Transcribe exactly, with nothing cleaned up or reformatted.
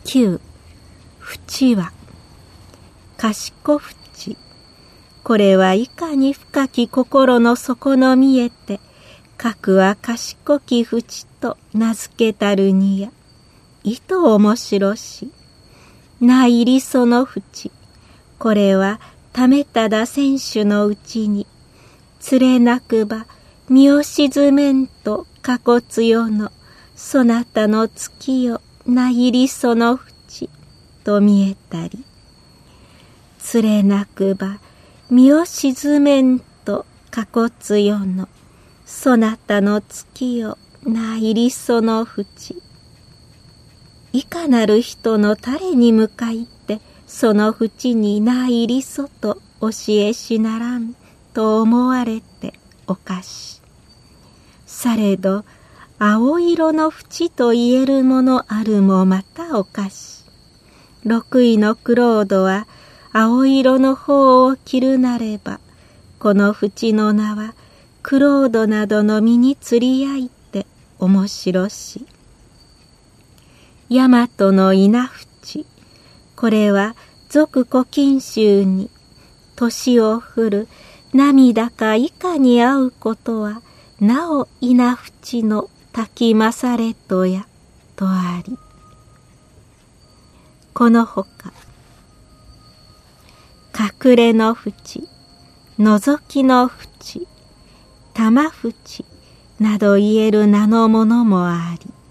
きゅう、淵は、賢淵。これはいかに深き心の底の見えて、かくは賢き淵と名付けたるにや、いと面白し。な入りその淵。これはためただ選手のうちに、つれなくば身を沈めんとかこつよの、そなたの月よな入りその淵と見えたり、つれなくば身を沈めんとかこつよの、そなたの月よな入りその淵。いかなる人の誰に向かいて、その淵にな入りそと教えしならんと思われておかし。されど青色の淵と言えるものあるもまたおかし。六位のクロードは青色の方を着るなれば、この淵の名はクロードなどの身に釣り合いて面白し。大和の稲淵。これは俗古今集に、年を降る涙か以下に会うことは、なお稲淵の滝勝れとや、とあり。このほか、隠れの淵、覗きの淵、玉淵など言える名のものもあり、